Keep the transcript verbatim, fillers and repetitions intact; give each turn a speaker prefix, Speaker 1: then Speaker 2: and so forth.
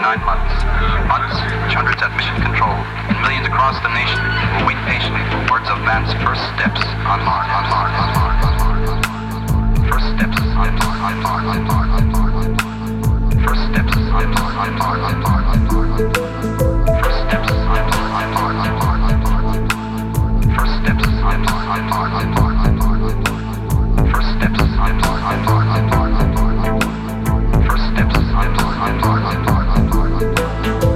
Speaker 1: nine months. Months which hundreds at mission control and millions across the nation will wait patiently for words of man's first steps on Mars, on Mars, on Mars, on Mars. First steps on Mars, on Mars, on Mars, on Mars. First steps on Mars, on Mars, on Mars, on Mars. First steps on Mars, on Mars, on Mars, on Mars. First steps on Mars, on Mars, on Mars, on Mars. First steps on Mars, on Mars, on Mars, on Mars. First steps on Mars, on Mars, on Mars, on Mars.